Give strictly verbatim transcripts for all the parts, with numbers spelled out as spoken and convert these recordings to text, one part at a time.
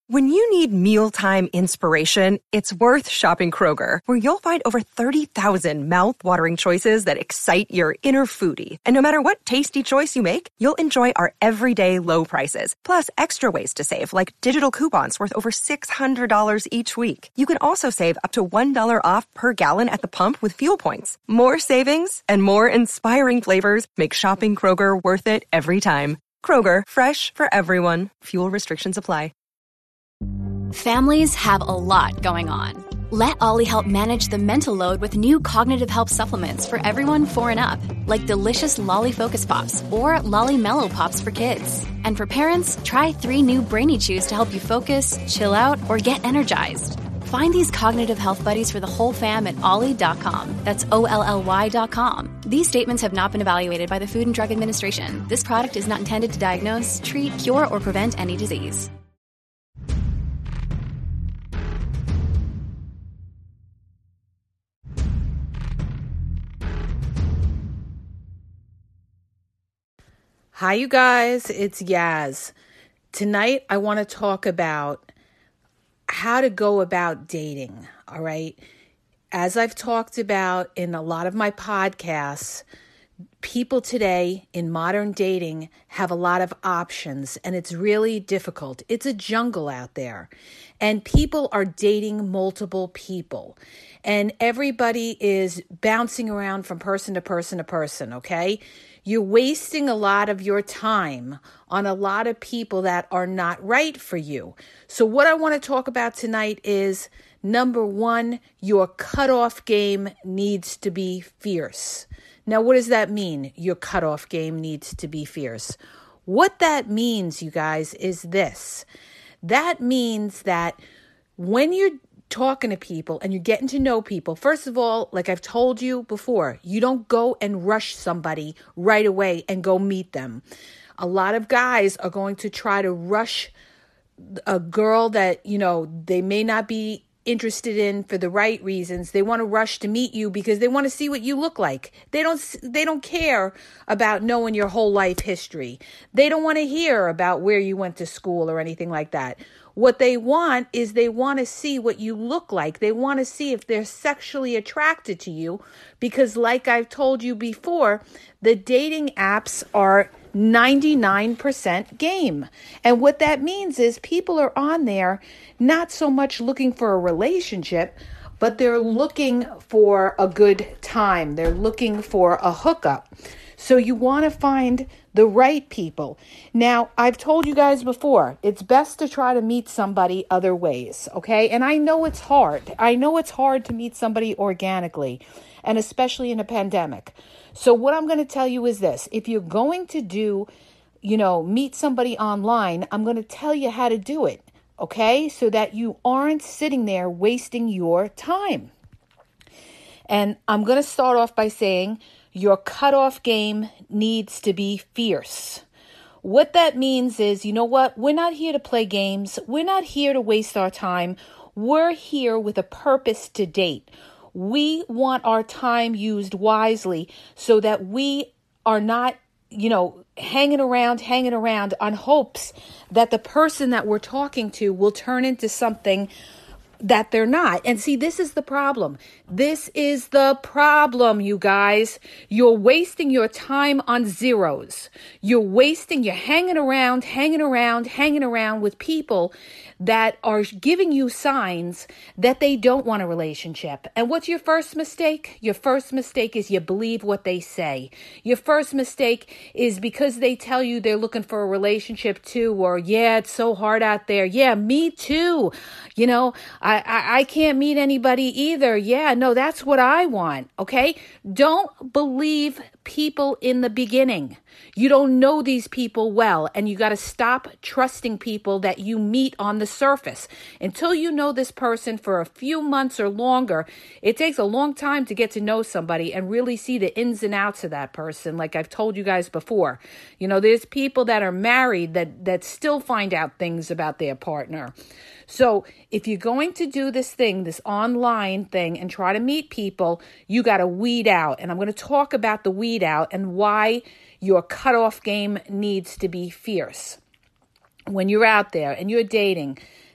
When you need mealtime inspiration, it's worth shopping Kroger, where you'll find over thirty thousand mouth-watering choices that excite your inner foodie. And no matter what tasty choice you make, you'll enjoy our everyday low prices, plus extra ways to save, like digital coupons worth over six hundred dollars each week. You can also save up to one dollar off per gallon at the pump with fuel points. More savings and more inspiring flavors make shopping Kroger worth it every time. Kroger, fresh for everyone. Fuel restrictions apply. Families have a lot going on. Let Ollie help manage the mental load with new cognitive help supplements for everyone four and up, like delicious Lolly Focus Pops or Lolly Mellow Pops for kids. And for parents, try three new Brainy Chews to help you focus, chill out, or get energized. Find these cognitive health buddies for the whole fam at ollie dot com. That's O L L Y dot com. These statements have not been evaluated by the Food and Drug Administration. This product is not intended to diagnose, treat, cure, or prevent any disease. Hi, you guys. It's Yaz. Tonight, I want to talk about how to go about dating, all right? As I've talked about in a lot of my podcasts, people today in modern dating have a lot of options, and it's really difficult. It's a jungle out there, and people are dating multiple people, and everybody is bouncing around from person to person to person, okay? You're wasting a lot of your time on a lot of people that are not right for you. So what I want to talk about tonight is, number one, your cutoff game needs to be fierce. Now, what does that mean? Your cutoff game needs to be fierce. What that means, you guys, is this. That means that when you're talking to people and you're getting to know people, first of all, like I've told you before, you don't go and rush somebody right away and go meet them. A lot of guys are going to try to rush a girl that, you know, they may not be interested in for the right reasons. They want to rush to meet you because they want to see what you look like. They don't they don't care about knowing your whole life history. They don't want to hear about where you went to school or anything like that. What they want is they want to see what you look like. They want to see if they're sexually attracted to you because, like I've told you before, the dating apps are ninety-nine percent game. And what that means is people are on there not so much looking for a relationship, but they're looking for a good time. They're looking for a hookup. So you want to find the right people. Now, I've told you guys before, it's best to try to meet somebody other ways, okay? And I know it's hard. I know it's hard to meet somebody organically, and especially in a pandemic. So what I'm going to tell you is this. If you're going to do, you know, meet somebody online, I'm going to tell you how to do it, okay? So that you aren't sitting there wasting your time. And I'm going to start off by saying your cutoff game needs to be fierce. What that means is, you know what? We're not here to play games. We're not here to waste our time. We're here with a purpose to date. We want our time used wisely so that we are not, you know, hanging around, hanging around on hopes that the person that we're talking to will turn into something that they're not. And see, this is the problem. This is the problem, you guys. You're wasting your time on zeros. You're wasting, you're hanging around, hanging around, hanging around with people that are giving you signs that they don't want a relationship. And what's your first mistake? Your first mistake is you believe what they say. Your first mistake is because they tell you they're looking for a relationship too, or yeah, it's so hard out there. Yeah, me too. You know, I, I, I can't meet anybody either. Yeah, no, that's what I want. Okay. Don't believe people in the beginning. You don't know these people well, and you got to stop trusting people that you meet on the surface. Until you know this person for a few months or longer, it takes a long time to get to know somebody and really see the ins and outs of that person. Like I've told you guys before, you know, there's people that are married that, that still find out things about their partner. So if you're going to do this thing, this online thing, and try to meet people, you got to weed out. And I'm going to talk about the weed out and why your cutoff game needs to be fierce. When you're out there and you're dating,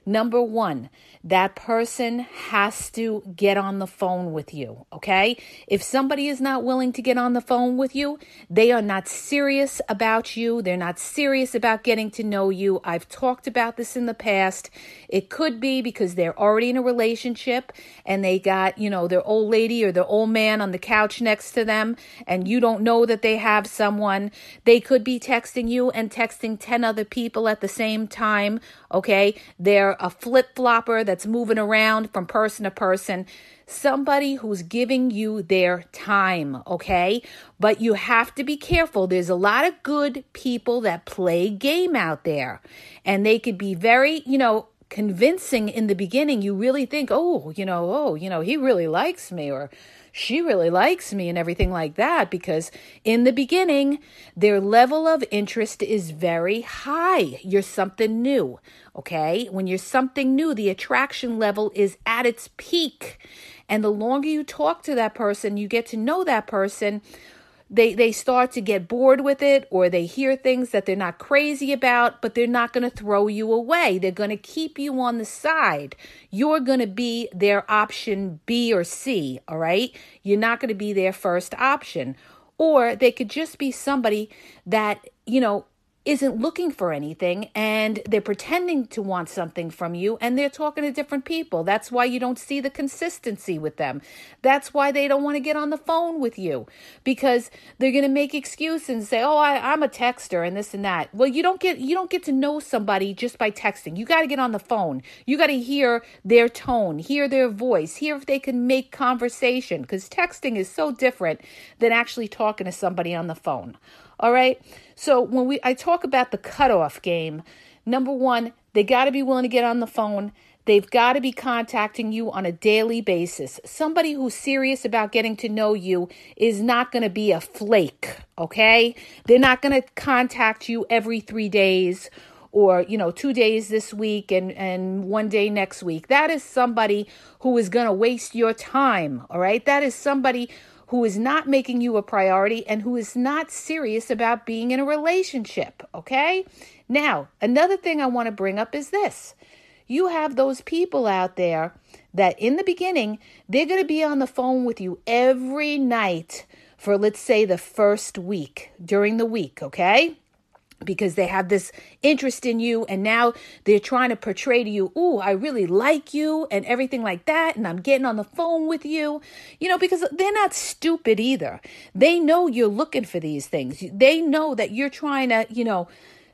Number one, that person has to get on the phone with you, okay? If somebody is not willing to get on the phone with you, they are not serious about you. They're not serious about getting to know you. I've talked about this in the past. It could be because they're already in a relationship and they got, you know, their old lady or their old man on the couch next to them, and you don't know that they have someone. They could be texting you and texting ten other people at the same time, okay? They're a flip-flopper that's moving around from person to person. Somebody who's giving you their time, okay? But you have to be careful. There's a lot of good people that play game out there, and they could be very, you know, convincing in the beginning. You really think, oh, you know, oh, you know, he really likes me, or she really likes me and everything like that, because in the beginning, their level of interest is very high. You're something new, okay? When you're something new, the attraction level is at its peak. And the longer you talk to that person, you get to know that person, They they start to get bored with it, or they hear things that they're not crazy about, but they're not going to throw you away. They're going to keep you on the side. You're going to be their option B or C, all right? You're not going to be their first option. Or they could just be somebody that, you know, isn't looking for anything, and they're pretending to want something from you, and they're talking to different people. That's why you don't see the consistency with them. That's why they don't want to get on the phone with you, because they're going to make excuses and say, oh, I, I'm a texter and this and that. Well, you don't get you don't get to know somebody just by texting. You got to get on the phone. You got to hear their tone, hear their voice, hear if they can make conversation, because texting is so different than actually talking to somebody on the phone. All right. So when we I talk about the cutoff game, number one, they got to be willing to get on the phone. They've got to be contacting you on a daily basis. Somebody who's serious about getting to know you is not going to be a flake. OK, they're not going to contact you every three days or, you know, two days this week and, and one day next week. That is somebody who is going to waste your time. All right. That is somebody who is not making you a priority and who is not serious about being in a relationship, okay? Now, another thing I want to bring up is this. You have those people out there that in the beginning, they're going to be on the phone with you every night for, let's say, the first week, during the week, okay? Because they have this interest in you, and now they're trying to portray to you, ooh, I really like you and everything like that, and I'm getting on the phone with you, you know, because they're not stupid either. They know you're looking for these things. They know that you're trying to, you know,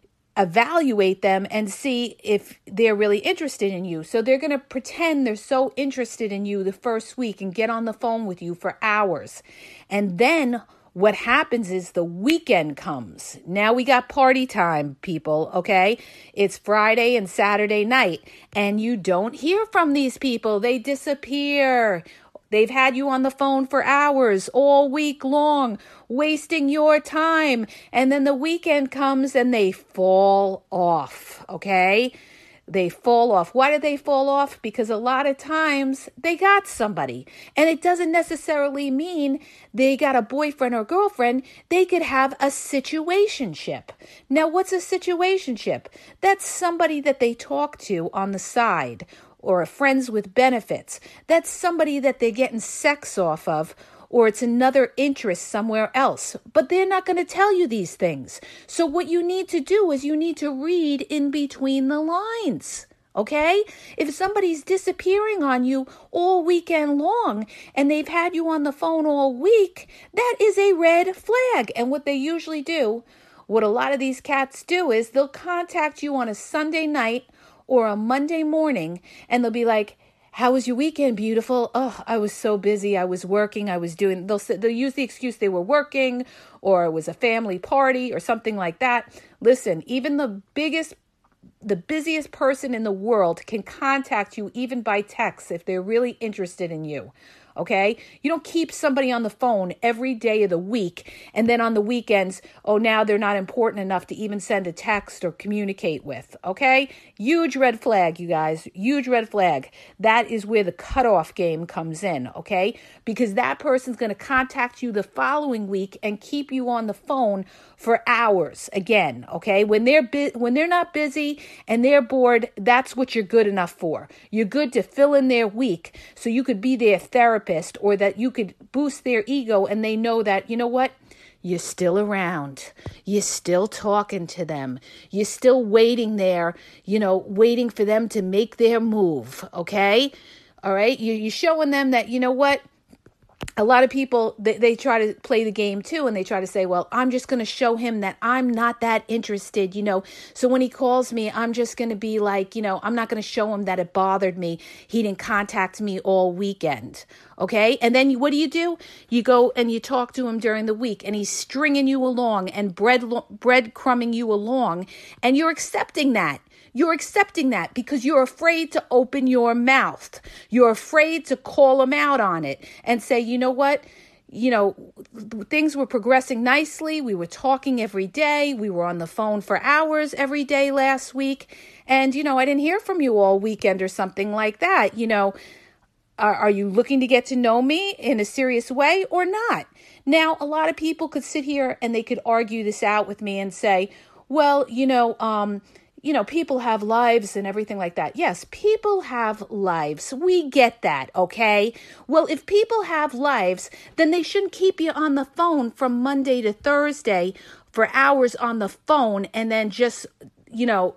evaluate them and see if they're really interested in you. So they're going to pretend they're so interested in you the first week and get on the phone with you for hours. And then what happens is the weekend comes. Now we got party time, people, okay? It's Friday and Saturday night, and you don't hear from these people. They disappear. They've had you on the phone for hours all week long, wasting your time. And then the weekend comes and they fall off, okay? They fall off. Why did they fall off? Because a lot of times they got somebody. And it doesn't necessarily mean they got a boyfriend or girlfriend. They could have a situationship. Now, what's a situationship? That's somebody that they talk to on the side, or friends with benefits. That's somebody that they're getting sex off of, or it's another interest somewhere else. But they're not going to tell you these things. So what you need to do is you need to read in between the lines, okay? If somebody's disappearing on you all weekend long and they've had you on the phone all week, that is a red flag. And what they usually do, what a lot of these cats do, is they'll contact you on a Sunday night or a Monday morning, and they'll be like, how was your weekend, beautiful? Oh, I was so busy. I was working. I was doing, they'll say, they'll use the excuse they were working, or it was a family party or something like that. Listen, even the biggest, the busiest person in the world can contact you even by text if they're really interested in you. okay? You don't keep somebody on the phone every day of the week, and then on the weekends, oh, now they're not important enough to even send a text or communicate with, okay? Huge red flag, you guys, huge red flag. That is where the cutoff game comes in, okay? Because that person's going to contact you the following week and keep you on the phone for hours again, okay? When they're bu- when they're not busy and they're bored, that's what you're good enough for. You're good to fill in their week so you could be their therapist, or that you could boost their ego and they know that, you know what? You're still around. You're still talking to them. You're still waiting there, you know, waiting for them to make their move, okay? All right? You, you're showing them that, you know what? A lot of people, they, they try to play the game too, and they try to say, well, I'm just going to show him that I'm not that interested, you know. So when he calls me, I'm just going to be like, you know, I'm not going to show him that it bothered me. He didn't contact me all weekend, okay? And then you, what do you do? You go and you talk to him during the week, and he's stringing you along and bread breadcrumbing you along, and you're accepting that. You're accepting that because you're afraid to open your mouth. You're afraid to call them out on it and say, you know what? You know, things were progressing nicely. We were talking every day. We were on the phone for hours every day last week. And, you know, I didn't hear from you all weekend or something like that. You know, are, are you looking to get to know me in a serious way or not? Now, a lot of people could sit here and they could argue this out with me and say, well, you know, um, you know, people have lives and everything like that. Yes, people have lives. We get that, okay? Well, if people have lives, then they shouldn't keep you on the phone from Monday to Thursday for hours on the phone and then just, you know,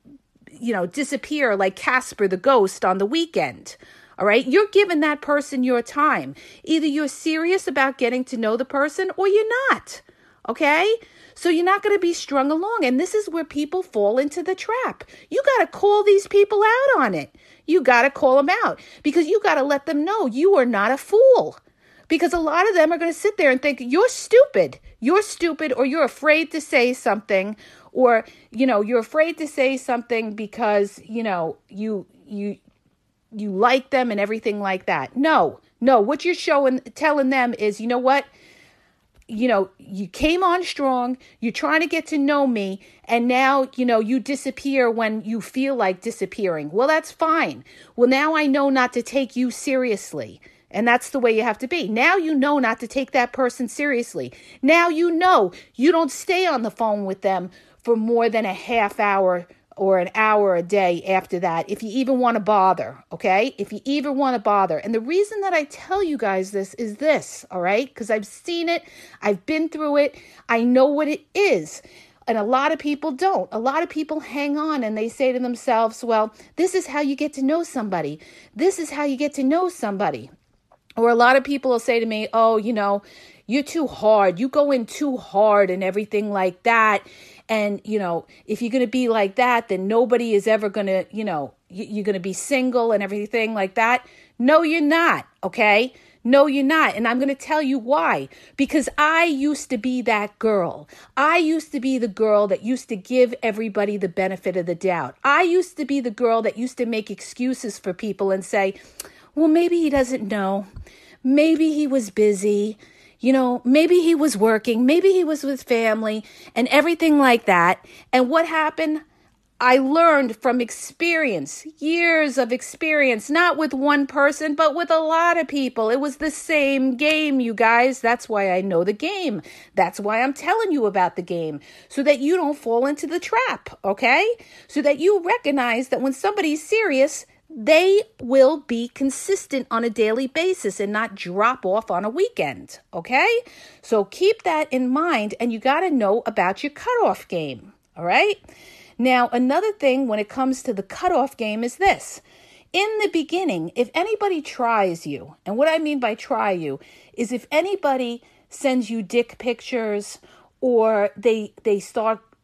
you know, disappear like Casper the ghost on the weekend. All right? You're giving that person your time. Either you're serious about getting to know the person or you're not. Okay? So you're not going to be strung along. And this is where people fall into the trap. You got to call these people out on it. You got to call them out because you got to let them know you are not a fool. Because a lot of them are going to sit there and think you're stupid. You're stupid, or you're afraid to say something, or, you know, you're afraid to say something because, you know, you, you, you like them and everything like that. No, no, what you're showing, telling them is, you know what? You know, you came on strong, you're trying to get to know me, and now, you know, you disappear when you feel like disappearing. Well, that's fine. Well, now I know not to take you seriously. And that's the way you have to be. Now you know not to take that person seriously. Now you know you don't stay on the phone with them for more than a half hour or an hour a day after that, if you even want to bother, okay? If you even want to bother. And the reason that I tell you guys this is this, all right? Because I've seen it. I've been through it. I know what it is. And a lot of people don't. A lot of people hang on and they say to themselves, well, this is how you get to know somebody. This is how you get to know somebody. Or a lot of people will say to me, oh, you know, you're too hard. You go in too hard and everything like that. And, you know, if you're going to be like that, then nobody is ever going to, you know, you're going to be single and everything like that. No, you're not. Okay. No, you're not. And I'm going to tell you why. Because I used to be that girl. I used to be the girl that used to give everybody the benefit of the doubt. I used to be the girl that used to make excuses for people and say, well, maybe he doesn't know. Maybe he was busy. You know, maybe he was working, maybe he was with family and everything like that. And what happened? I learned from experience, years of experience, not with one person, but with a lot of people. It was the same game, you guys. That's why I know the game. That's why I'm telling you about the game, so that you don't fall into the trap, okay? So that you recognize that when somebody's serious, they will be consistent on a daily basis and not drop off on a weekend, okay? So keep that in mind, and you got to know about your cutoff game, all right? Now, another thing when it comes to the cutoff game is this. In the beginning, if anybody tries you, and what I mean by try you is if anybody sends you dick pictures or they they start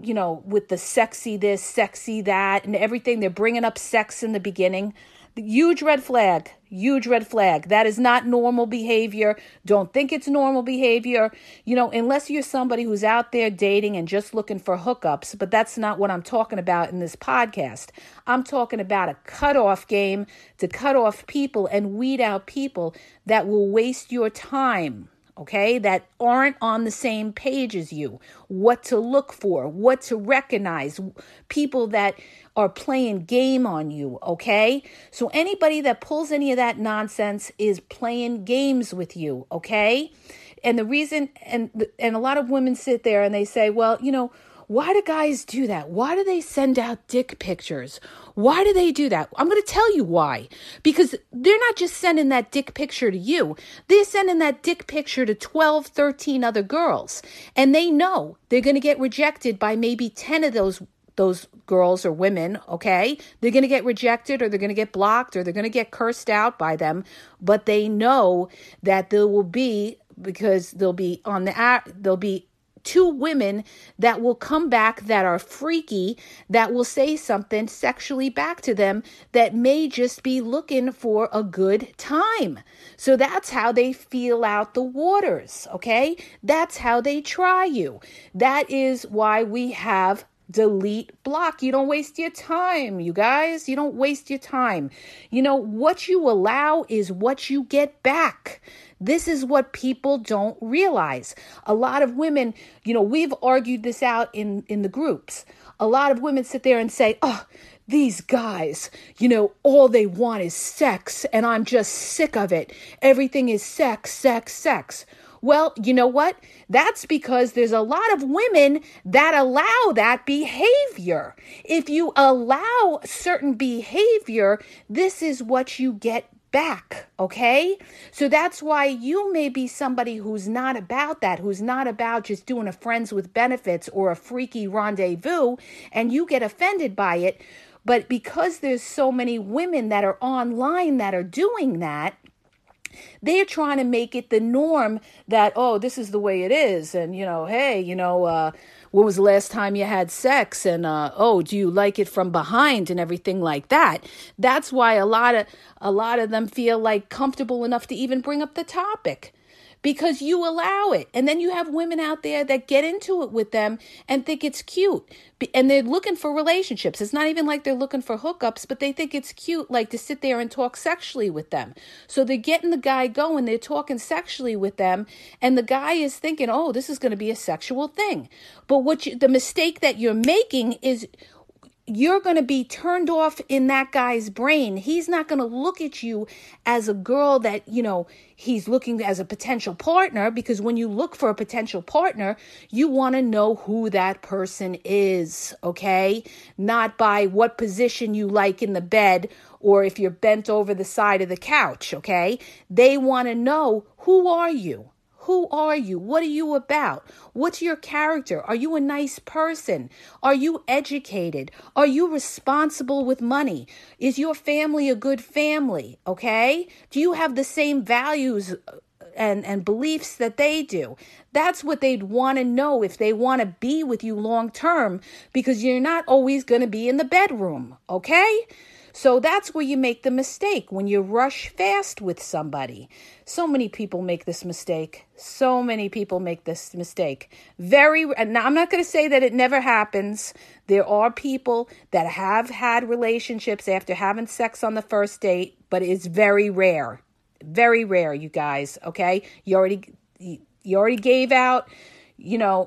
you know, with the sexy this, sexy that, and everything. They're bringing up sex in the beginning. Huge red flag, huge red flag. That is not normal behavior. Don't think it's normal behavior, you know, unless you're somebody who's out there dating and just looking for hookups. But that's not what I'm talking about in this podcast. I'm talking about a cutoff game to cut off people and weed out people that will waste your time. Okay, that aren't on the same page as you, what to look for, what to recognize, people that are playing game on you, okay? So anybody that pulls any of that nonsense is playing games with you, okay? And the reason, and and a lot of women sit there and they say, well, you know, why do guys do that? Why do they send out dick pictures? Why do they do that? I'm going to tell you why. Because they're not just sending that dick picture to you. They're sending that dick picture to twelve, thirteen other girls. And they know they're going to get rejected by maybe ten of those those girls or women, okay? They're going to get rejected or they're going to get blocked or they're going to get cursed out by them. But they know that there will be, because they'll be on the, they'll be two women that will come back that are freaky, that will say something sexually back to them that may just be looking for a good time. So that's how they feel out the waters, okay? That's how they try you. That is why we have delete block. You don't waste your time, you guys. You don't waste your time. You know, what you allow is what you get back. This is what people don't realize. A lot of women, you know, we've argued this out in, in the groups. A lot of women sit there and say, oh, these guys, you know, all they want is sex and I'm just sick of it. Everything is sex, sex, sex. Well, you know what? That's because there's a lot of women that allow that behavior. If you allow certain behavior, this is what you get back, okay? So that's why you may be somebody who's not about that, who's not about just doing a friends with benefits or a freaky rendezvous, and you get offended by it. But because there's so many women that are online that are doing that, they're trying to make it the norm that, oh, this is the way it is. And, you know, hey, you know, uh, when was the last time you had sex? And, uh, oh, do you like it from behind and everything like that? That's why a lot of a lot of them feel like comfortable enough to even bring up the topic. Because you allow it. And then you have women out there that get into it with them and think it's cute. And they're looking for relationships. It's not even like they're looking for hookups, but they think it's cute, like to sit there and talk sexually with them. So they're getting the guy going. They're talking sexually with them. And the guy is thinking, oh, this is going to be a sexual thing. But what you, the mistake that you're making is you're going to be turned off in that guy's brain. He's not going to look at you as a girl that, you know, he's looking as a potential partner, because when you look for a potential partner, you want to know who that person is, okay? Not by what position you like in the bed or if you're bent over the side of the couch, okay? They want to know, who are you? Who are you? What are you about? What's your character? Are you a nice person? Are you educated? Are you responsible with money? Is your family a good family? Okay? Do you have the same values and, and beliefs that they do? That's what they'd want to know if they want to be with you long term, because you're not always going to be in the bedroom. Okay? So that's where you make the mistake, when you rush fast with somebody. So many people make this mistake. So many people make this mistake. Very, now I'm not going to say that it never happens. There are people that have had relationships after having sex on the first date, but it's very rare. Very rare, you guys, okay? You already, you already gave out, you know,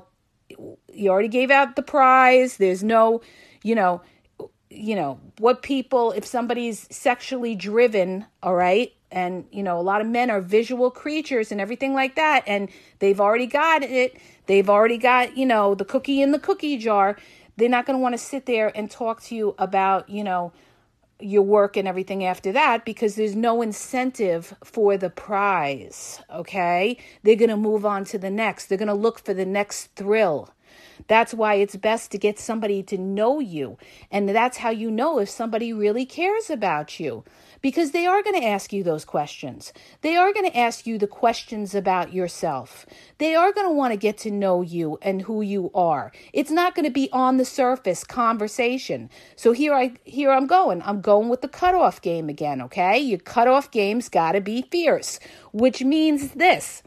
you already gave out the prize. There's no, you know, you know, what people, if somebody's sexually driven, all right, and, you know, a lot of men are visual creatures and everything like that, and they've already got it, they've already got, you know, the cookie in the cookie jar, they're not going to want to sit there and talk to you about, you know, your work and everything after that, because there's no incentive for the prize, okay? They're going to move on to the next. They're going to look for the next thrill. That's why it's best to get somebody to know you. And that's how you know if somebody really cares about you. Because they are going to ask you those questions. They are going to ask you the questions about yourself. They are going to want to get to know you and who you are. It's not going to be on the surface conversation. So here I here I'm going. I'm going with the cutoff game again, okay? Your cutoff game's got to be fierce, which means this.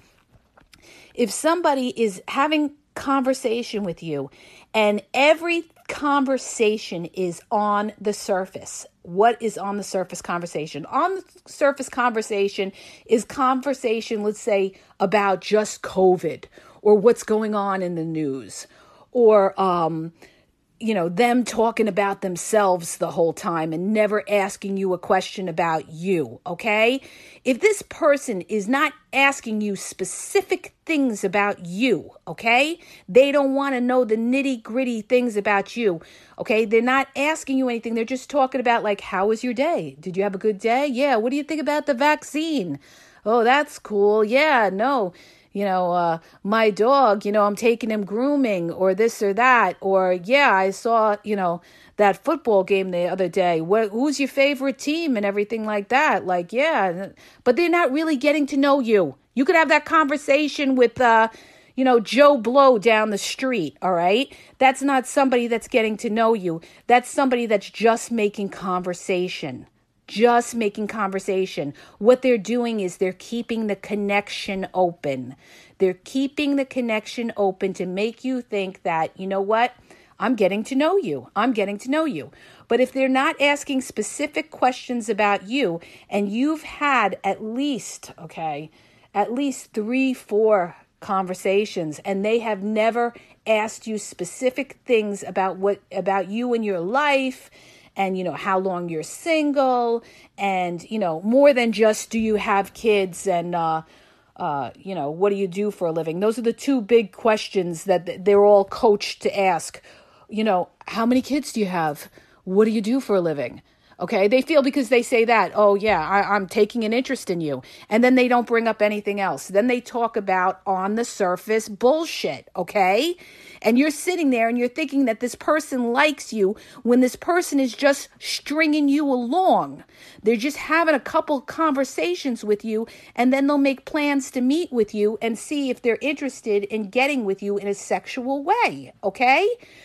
If somebody is having conversation with you and every conversation is on the surface. What is on the surface conversation? On the surface conversation is conversation, let's say, about just COVID or what's going on in the news or, um, you know, them talking about themselves the whole time and never asking you a question about you, okay? If this person is not asking you specific things about you, okay? They don't want to know the nitty gritty things about you, okay? They're not asking you anything. They're just talking about like, how was your day? Did you have a good day? Yeah. What do you think about the vaccine? Oh, that's cool. Yeah, no. You know, uh, my dog, you know, I'm taking him grooming or this or that. Or, yeah, I saw, you know, that football game the other day. What, who's your favorite team and everything like that? Like, yeah, but they're not really getting to know you. You could have that conversation with, uh, you know, Joe Blow down the street. All right. That's not somebody that's getting to know you. That's somebody that's just making conversation. Just making conversation. What they're doing is they're keeping the connection open. They're keeping the connection open to make you think that, you know what, I'm getting to know you. I'm getting to know you. But if they're not asking specific questions about you and you've had at least, okay, at least three, four conversations and they have never asked you specific things about what, about you and your life, and, you know, how long you're single and, you know, more than just do you have kids and, uh, uh, you know, what do you do for a living? Those are the two big questions that they're all coached to ask. You know, how many kids do you have? What do you do for a living? Okay, they feel because they say that, oh, yeah, I, I'm taking an interest in you. And then they don't bring up anything else. Then they talk about on the surface bullshit, okay? And you're sitting there and you're thinking that this person likes you when this person is just stringing you along. They're just having a couple conversations with you and then they'll make plans to meet with you and see if they're interested in getting with you in a sexual way, okay?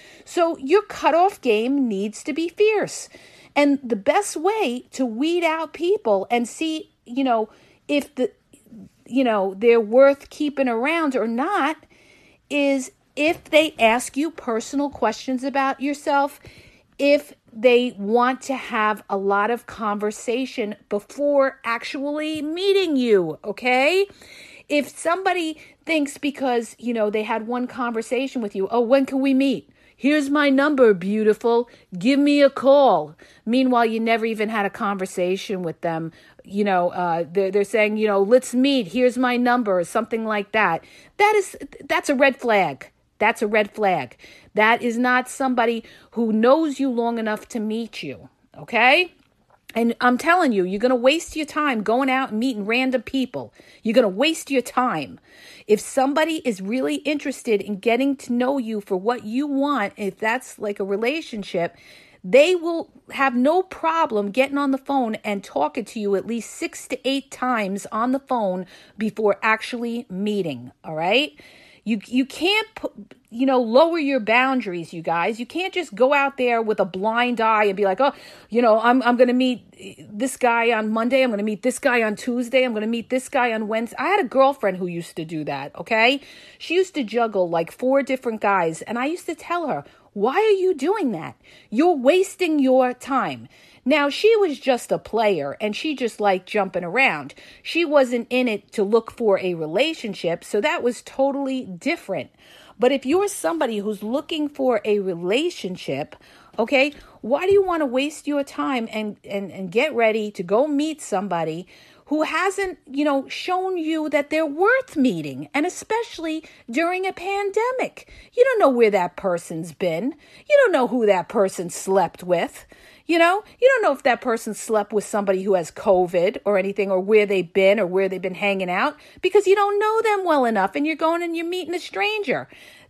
So your cutoff game needs to be fierce. And the best way to weed out people and see, you know, if the, you know, they're worth keeping around or not is if they ask you personal questions about yourself, if they want to have a lot of conversation before actually meeting you, okay? If somebody thinks because, you know, they had one conversation with you, oh, when can we meet? Here's my number, beautiful. Give me a call. Meanwhile, you never even had a conversation with them. You know, uh, they're, they're saying, you know, let's meet. Here's my number or something like that. That is, that's a red flag. That's a red flag. That is not somebody who knows you long enough to meet you. Okay? And I'm telling you, you're going to waste your time going out and meeting random people. You're going to waste your time. If somebody is really interested in getting to know you for what you want, if that's like a relationship, they will have no problem getting on the phone and talking to you at least six to eight times on the phone before actually meeting. All right? You you can't, you know, lower your boundaries, you guys. You can't just go out there with a blind eye and be like, oh, you know, I'm I'm going to meet this guy on Monday. I'm going to meet this guy on Tuesday. I'm going to meet this guy on Wednesday. I had a girlfriend who used to do that, okay? She used to juggle like four different guys. And I used to tell her, why are you doing that? You're wasting your time. Now, she was just a player and she just liked jumping around. She wasn't in it to look for a relationship, so that was totally different. But if you're somebody who's looking for a relationship, okay, why do you want to waste your time and, and, and get ready to go meet somebody who hasn't, you know, shown you that they're worth meeting, and especially during a pandemic? You don't know where that person's been. You don't know who that person slept with. You know, you don't know if that person slept with somebody who has COVID or anything, or where they've been or where they've been hanging out, because you don't know them well enough and you're going and you're meeting a stranger.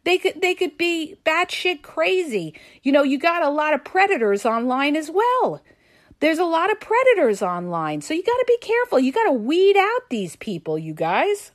They could they could be batshit crazy. You know, you got a lot of predators online as well. There's a lot of predators online. So you got to be careful. You got to weed out these people, you guys.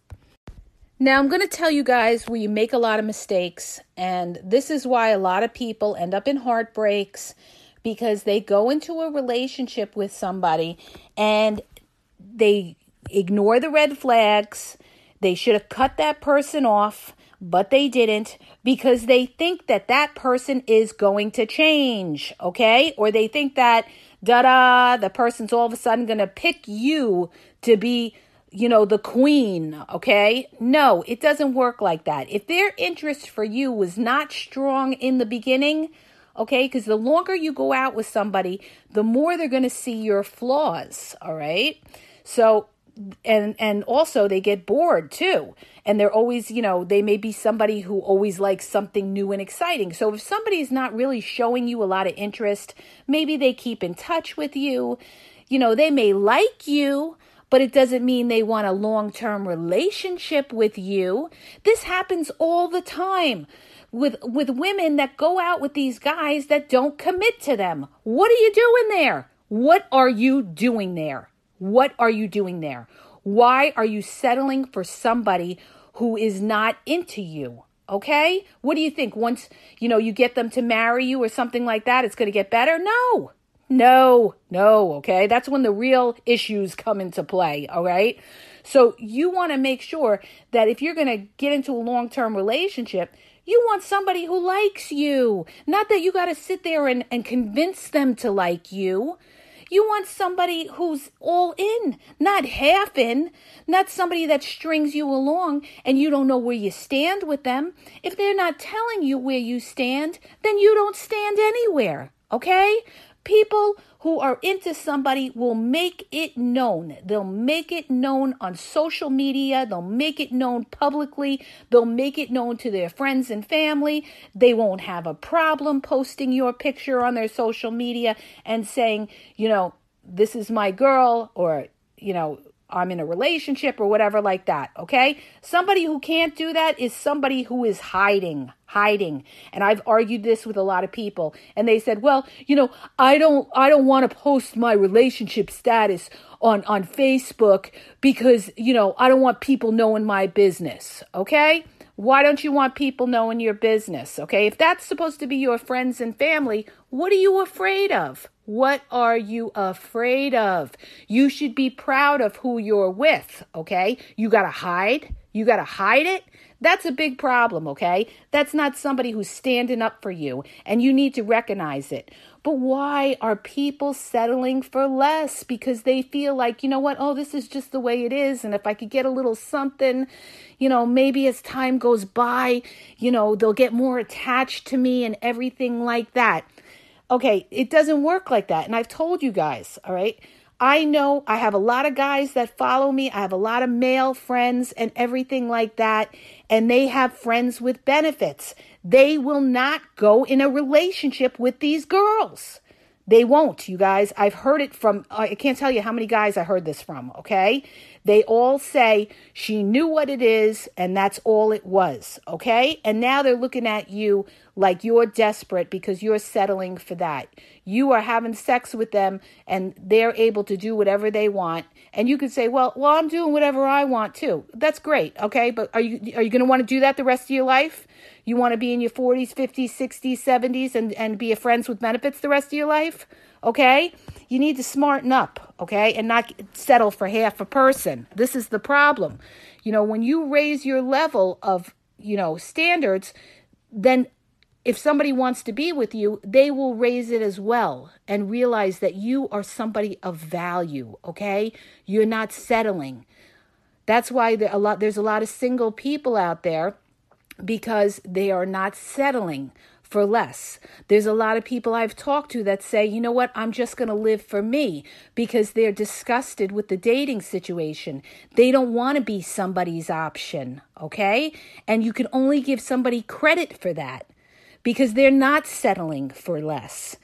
Now, I'm going to tell you guys where you make a lot of mistakes. And this is why a lot of people end up in heartbreaks, because they go into a relationship with somebody and they ignore the red flags. They should have cut that person off, but they didn't, because they think that that person is going to change, okay? Or they think that, da-da, the person's all of a sudden going to pick you to be, you know, the queen, okay? No, it doesn't work like that. If their interest for you was not strong in the beginning, okay, because the longer you go out with somebody, the more they're going to see your flaws, all right? So, and and also they get bored too. And they're always, you know, they may be somebody who always likes something new and exciting. So if somebody's not really showing you a lot of interest, maybe they keep in touch with you. You know, they may like you, but it doesn't mean they want a long-term relationship with you. This happens all the time with with women that go out with these guys that don't commit to them. What are you doing there? What are you doing there? What are you doing there? Why are you settling for somebody who is not into you? Okay? What do you think? Once, you know, you get them to marry you or something like that, it's going to get better? No. No, no, okay? That's when the real issues come into play, all right? So you want to make sure that if you're going to get into a long-term relationship, you want somebody who likes you. Not that you got to sit there and, and convince them to like you. You want somebody who's all in, not half in, not somebody that strings you along and you don't know where you stand with them. If they're not telling you where you stand, then you don't stand anywhere, okay? People who are into somebody will make it known. They'll make it known on social media. They'll make it known publicly. They'll make it known to their friends and family. They won't have a problem posting your picture on their social media and saying, you know, this is my girl, or, you know, I'm in a relationship or whatever like that, okay? Somebody who can't do that is somebody who is hiding, hiding. And I've argued this with a lot of people, and they said, well, you know, I don't I don't want to post my relationship status on, on Facebook because, you know, I don't want people knowing my business, okay? Why don't you want people knowing your business, okay? If that's supposed to be your friends and family, what are you afraid of? What are you afraid of? You should be proud of who you're with, okay? You got to hide. You got to hide it. That's a big problem, okay? That's not somebody who's standing up for you, and you need to recognize it. But why are people settling for less? Because they feel like, you know what? Oh, this is just the way it is. And if I could get a little something, you know, maybe as time goes by, you know, they'll get more attached to me and everything like that. Okay, it doesn't work like that. And I've told you guys, all right? I know I have a lot of guys that follow me. I have a lot of male friends and everything like that. And they have friends with benefits. They will not go in a relationship with these girls. They won't, you guys. I've heard it from, I can't tell you how many guys I heard this from, okay? They all say she knew what it is and that's all it was, okay? And now they're looking at you like you're desperate because you're settling for that. You are having sex with them and they're able to do whatever they want. And you could say, well, well, I'm doing whatever I want too. That's great, okay? But are you are you going to want to do that the rest of your life? You want to be in your forties, fifties, sixties, seventies and, and be a friends with benefits the rest of your life? Okay? You need to smarten up, okay? And not settle for half a person. This is the problem. You know, when you raise your level of, you know, standards, then if somebody wants to be with you, they will raise it as well and realize that you are somebody of value, okay? You're not settling. That's why there a lot, there's a lot of single people out there because they are not settling for less. There's a lot of people I've talked to that say, you know what, I'm just going to live for me because they're disgusted with the dating situation. They don't want to be somebody's option, okay? And you can only give somebody credit for that because they're not settling for less.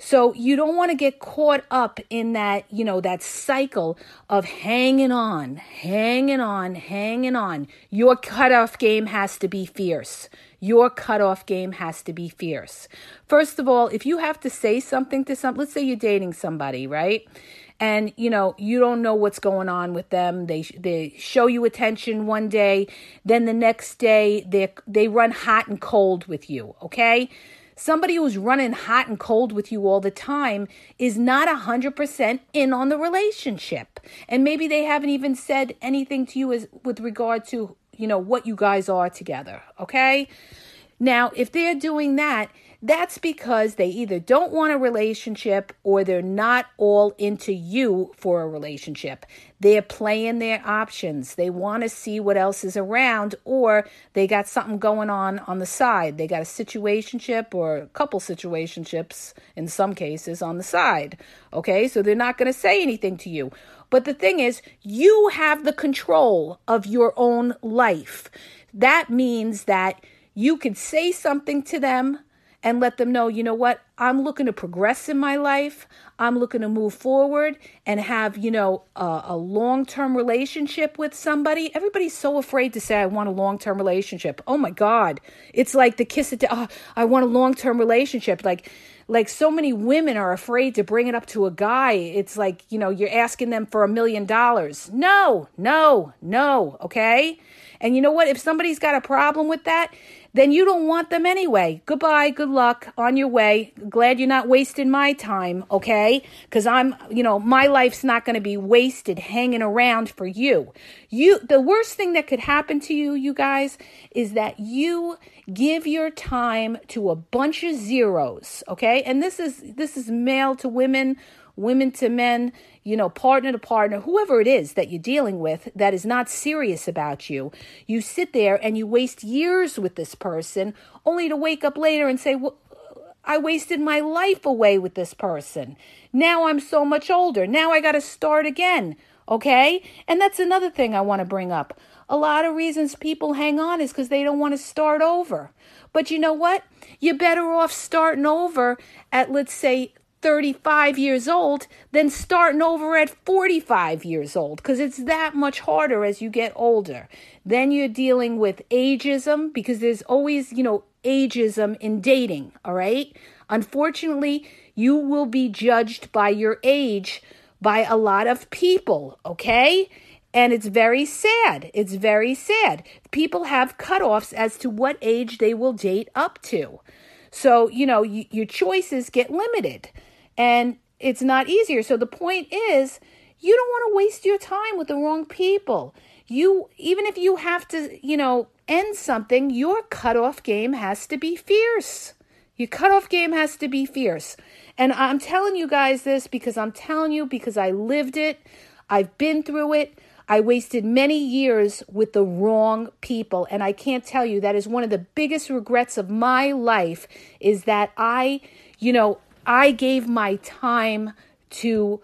So you don't want to get caught up in that, you know, that cycle of hanging on, hanging on, hanging on. Your cutoff game has to be fierce. Your cutoff game has to be fierce. First of all, if you have to say something to some, let's say you're dating somebody, right? And, you know, you don't know what's going on with them. They they show you attention one day. Then the next day, they they run hot and cold with you, okay? Somebody who's running hot and cold with you all the time is not one hundred percent in on the relationship. And maybe they haven't even said anything to you as with regard to, you know, what you guys are together, okay? Now, if they're doing that, that's because they either don't want a relationship or they're not all into you for a relationship. They're playing their options. They want to see what else is around, or they got something going on on the side. They got a situationship or a couple situationships in some cases on the side. Okay, so they're not going to say anything to you. But the thing is, you have the control of your own life. That means that you could say something to them and let them know, you know what, I'm looking to progress in my life. I'm looking to move forward and have, you know, a, a long-term relationship with somebody. Everybody's so afraid to say, I want a long-term relationship. Oh my God. It's like the kiss of death. Oh, I want a long-term relationship. Like, like so many women are afraid to bring it up to a guy. It's like, you know, you're asking them for a million dollars. No, no, no. Okay. And you know what? If somebody's got a problem with that, then you don't want them anyway. Goodbye, good luck, on your way. Glad you're not wasting my time, okay? Because I'm, you know, my life's not going to be wasted hanging around for you. You, the worst thing that could happen to you, you guys, is that you give your time to a bunch of zeros, okay? And this is this is male to women, women to men, you know, partner to partner, whoever it is that you're dealing with that is not serious about you. You sit there and you waste years with this person only to wake up later and say, well, I wasted my life away with this person. Now I'm so much older. Now I got to start again. Okay? And that's another thing I want to bring up. A lot of reasons people hang on is because they don't want to start over. But you know what? You're better off starting over at, let's say, thirty-five years old than starting over at forty-five years old, because it's that much harder as you get older. Then you're dealing with ageism, because there's always, you know, ageism in dating, all right? Unfortunately, you will be judged by your age by a lot of people, okay? And it's very sad. It's very sad. People have cutoffs as to what age they will date up to. So, you know, y- your choices get limited. And it's not easier. So the point is, you don't want to waste your time with the wrong people. You, even if you have to, you know, end something, your cutoff game has to be fierce. Your cutoff game has to be fierce. And I'm telling you guys this because I'm telling you because I lived it. I've been through it. I wasted many years with the wrong people. And I can't tell you, that is one of the biggest regrets of my life, is that I, you know, I gave my time to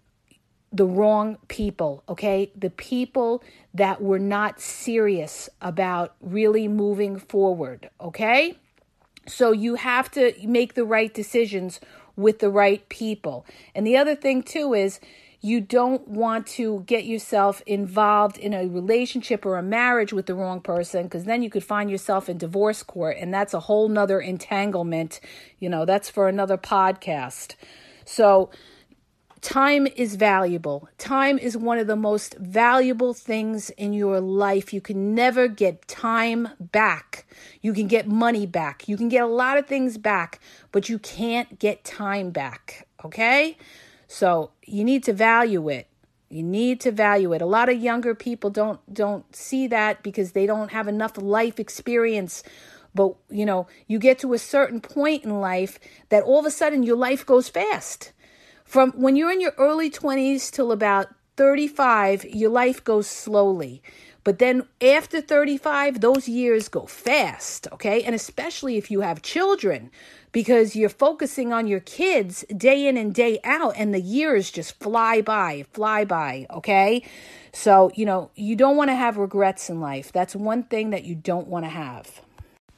the wrong people, okay? The people that were not serious about really moving forward, okay? So you have to make the right decisions with the right people. And the other thing too is, you don't want to get yourself involved in a relationship or a marriage with the wrong person, because then you could find yourself in divorce court, and that's a whole nother entanglement. You know, that's for another podcast. So time is valuable. Time is one of the most valuable things in your life. You can never get time back. You can get money back. You can get a lot of things back, but you can't get time back, okay? So you need to value it. You need to value it. A lot of younger people don't don't see that because they don't have enough life experience. But, you know, you get to a certain point in life that all of a sudden your life goes fast. From when you're in your early twenties till about thirty-five, your life goes slowly. But then after thirty-five, those years go fast, okay? And especially if you have children, because you're focusing on your kids day in and day out, and the years just fly by, fly by, okay? So, you know, you don't want to have regrets in life. That's one thing that you don't want to have.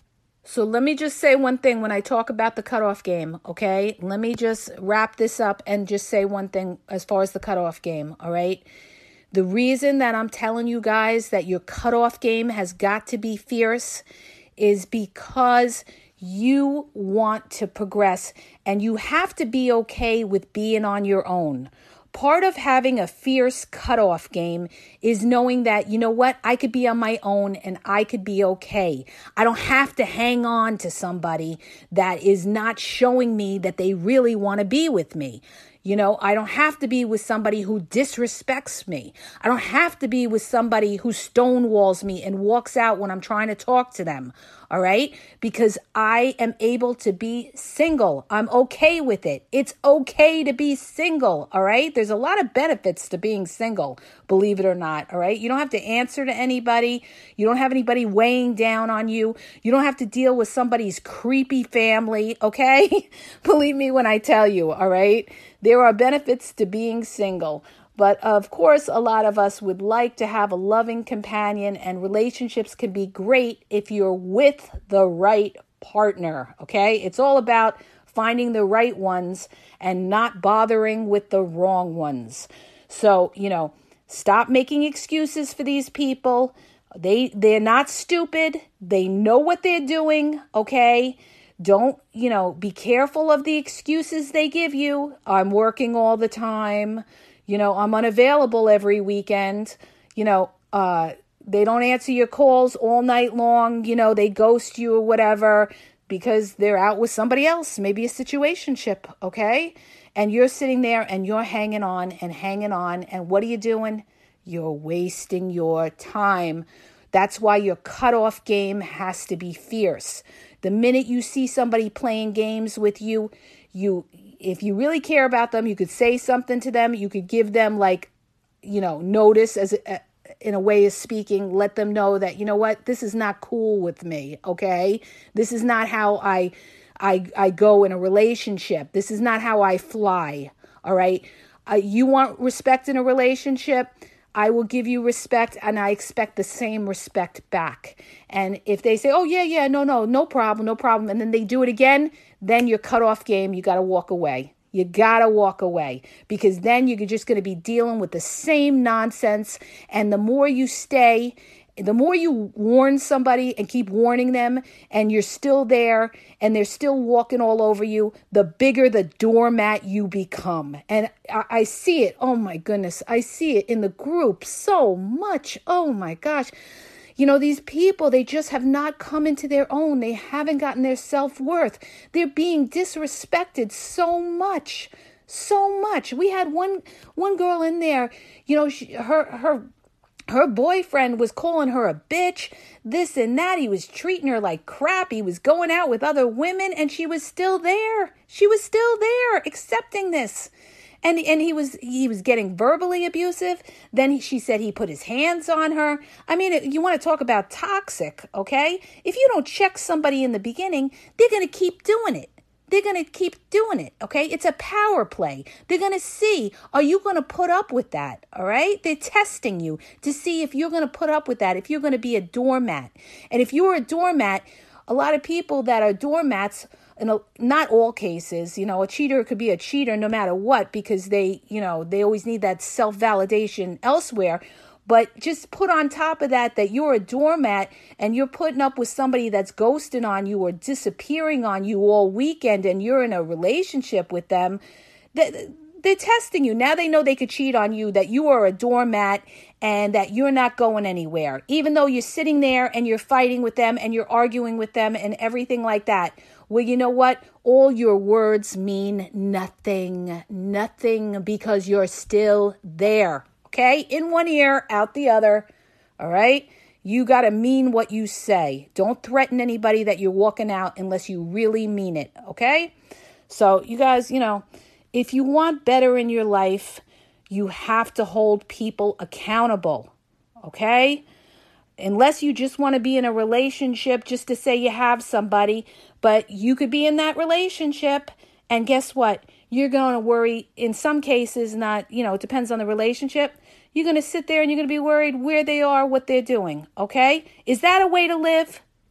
So let me just say one thing when I talk about the cutoff game, okay? Let me just wrap this up and just say one thing as far as the cutoff game, all right? The reason that I'm telling you guys that your cutoff game has got to be fierce is because you want to progress and you have to be okay with being on your own. Part of having a fierce cutoff game is knowing that, you know what, I could be on my own and I could be okay. I don't have to hang on to somebody that is not showing me that they really want to be with me. You know, I don't have to be with somebody who disrespects me. I don't have to be with somebody who stonewalls me and walks out when I'm trying to talk to them. All right? Because I am able to be single. I'm okay with it. It's okay to be single. All right? There's a lot of benefits to being single, believe it or not. All right? You don't have to answer to anybody. You don't have anybody weighing down on you. You don't have to deal with somebody's creepy family. Okay? Believe me when I tell you. All right? There are benefits to being single, but of course, a lot of us would like to have a loving companion, and relationships can be great if you're with the right partner, okay? It's all about finding the right ones and not bothering with the wrong ones. So, you know, stop making excuses for these people. They, they're not stupid. They know what they're doing, okay? Don't, you know, be careful of the excuses they give you. I'm working all the time. You know, I'm unavailable every weekend. You know, uh, they don't answer your calls all night long. You know, they ghost you or whatever because they're out with somebody else, maybe a situationship, okay? And you're sitting there and you're hanging on and hanging on. And what are you doing? You're wasting your time. That's why your cutoff game has to be fierce. The minute you see somebody playing games with you, you, if you really care about them, you could say something to them. You could give them like, you know, notice as a, in a way of speaking, let them know that, you know what, this is not cool with me. Okay. This is not how I, I, I go in a relationship. This is not how I fly. All right. Uh, you want respect in a relationship? I will give you respect, and I expect the same respect back. And if they say, oh, yeah, yeah, no, no, no problem, no problem, and then they do it again, then your cutoff game, you got to walk away. You got to walk away because then you're just going to be dealing with the same nonsense. And the more you stay, the more you warn somebody and keep warning them and you're still there and they're still walking all over you, the bigger the doormat you become. And I, I see it. Oh, my goodness. I see it in the group so much. Oh, my gosh. You know, these people, they just have not come into their own. They haven't gotten their self-worth. They're being disrespected so much, so much. We had one one girl in there, you know, she, her her her boyfriend was calling her a bitch, this and that. He was treating her like crap. He was going out with other women, and she was still there. She was still there, accepting this. And and he was he was getting verbally abusive. Then he, she said he put his hands on her. I mean, you want to talk about toxic, okay? If you don't check somebody in the beginning, they're going to keep doing it. They're going to keep doing it, okay? It's a power play. They're going to see, are you going to put up with that, all right? They're testing you to see if you're going to put up with that, if you're going to be a doormat. And if you're a doormat, a lot of people that are doormats, in a, not all cases, you know, a cheater could be a cheater no matter what because they, you know, they always need that self-validation elsewhere. But just put on top of that that you're a doormat and you're putting up with somebody that's ghosting on you or disappearing on you all weekend and you're in a relationship with them. They're testing you. Now they know they could cheat on you, that you are a doormat and that you're not going anywhere. Even though you're sitting there and you're fighting with them and you're arguing with them and everything like that. Well, you know what? All your words mean nothing, nothing because you're still there. Okay, in one ear, out the other, all right? You got to mean what you say. Don't threaten anybody that you're walking out unless you really mean it, okay? So you guys, you know, if you want better in your life, you have to hold people accountable, okay? Unless you just want to be in a relationship just to say you have somebody, but you could be in that relationship and guess what? You're going to worry in some cases, not, you know, it depends on the relationship. You're going to sit there and you're going to be worried where they are, what they're doing. Okay. Is that a way to live?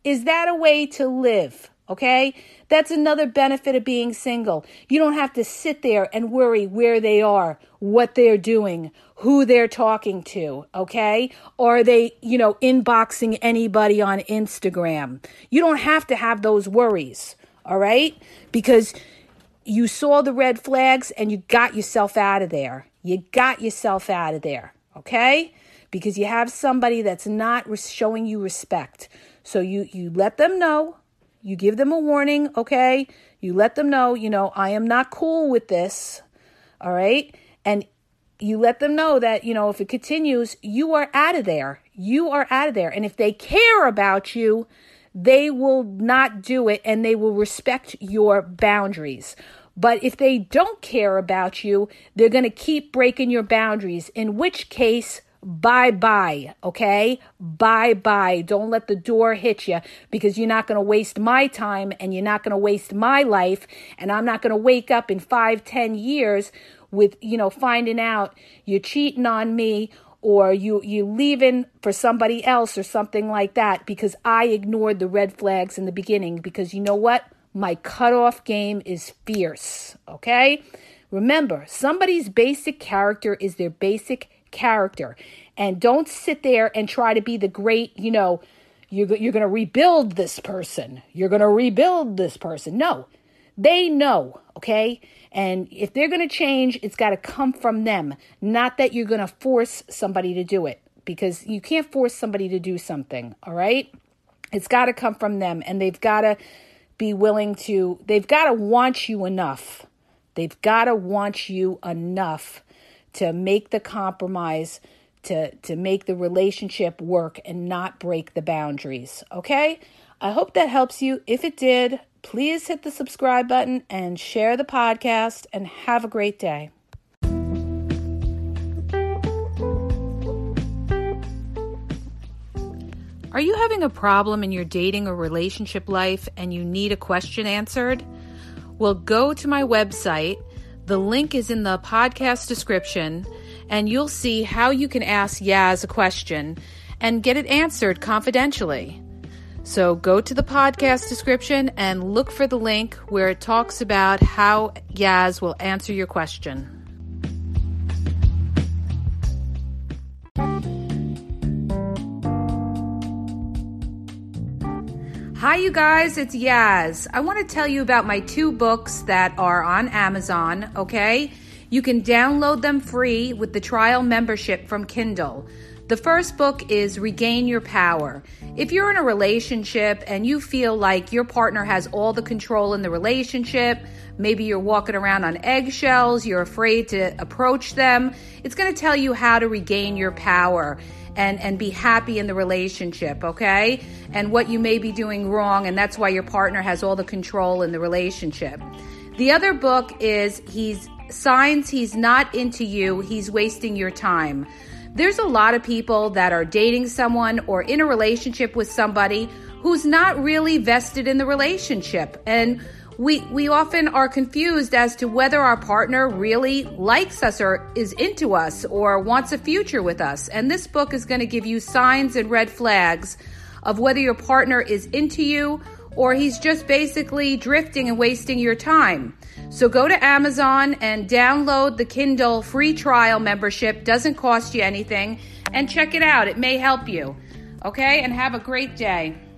Is that a way to live? Okay? That's another benefit of being single. You don't have to sit there and worry where they are, what they're doing, who they're talking to, okay? Or are they, you know, inboxing anybody on Instagram? You don't have to have those worries, all right? Because you saw the red flags and you got yourself out of there. You got yourself out of there, okay? Because you have somebody that's not showing you respect. So you, you let them know. You give them a warning, okay? You let them know, you know, I am not cool with this, all right? And you let them know that, you know, if it continues, you are out of there. You are out of there. And if they care about you, they will not do it and they will respect your boundaries. But if they don't care about you, they're going to keep breaking your boundaries, in which case, bye-bye, okay? Bye-bye. Don't let the door hit you, because you're not going to waste my time and you're not going to waste my life. And I'm not going to wake up in five, ten years with, you know, finding out you're cheating on me or you, you leaving for somebody else or something like that because I ignored the red flags in the beginning, because you know what? My cutoff game is fierce, okay? Remember, somebody's basic character is their basic character. And don't sit there and try to be the great, you know, you're, you're going to rebuild this person. You're going to rebuild this person. No, they know, okay? And if they're going to change, it's got to come from them. Not that you're going to force somebody to do it, because you can't force somebody to do something, all right? It's got to come from them, and they've got to be willing to, they've got to want you enough. They've got to want you enough to make the compromise, to, to make the relationship work and not break the boundaries, okay? I hope that helps you. If it did, please hit the subscribe button and share the podcast, and have a great day. Are you having a problem in your dating or relationship life and you need a question answered? Well, go to my website. The link is in the podcast description, and you'll see how you can ask Yaz a question and get it answered confidentially. So go to the podcast description and look for the link where it talks about how Yaz will answer your question. Hi, you guys, it's Yaz. I want to tell you about my two books that are on Amazon, okay? You can download them free with the trial membership from Kindle. The first book is Regain Your Power. If you're in a relationship and you feel like your partner has all the control in the relationship, maybe you're walking around on eggshells, you're afraid to approach them, it's going to tell you how to regain your power and, and be happy in the relationship, okay? And what you may be doing wrong, and that's why your partner has all the control in the relationship. The other book is He's Signs He's Not Into You, He's Wasting Your Time. There's a lot of people that are dating someone or in a relationship with somebody who's not really vested in the relationship. And we we often are confused as to whether our partner really likes us or is into us or wants a future with us. And this book is going to give you signs and red flags of whether your partner is into you or he's just basically drifting and wasting your time. So go to Amazon and download the Kindle free trial membership. Doesn't cost you anything. And check it out. It may help you. Okay? And have a great day.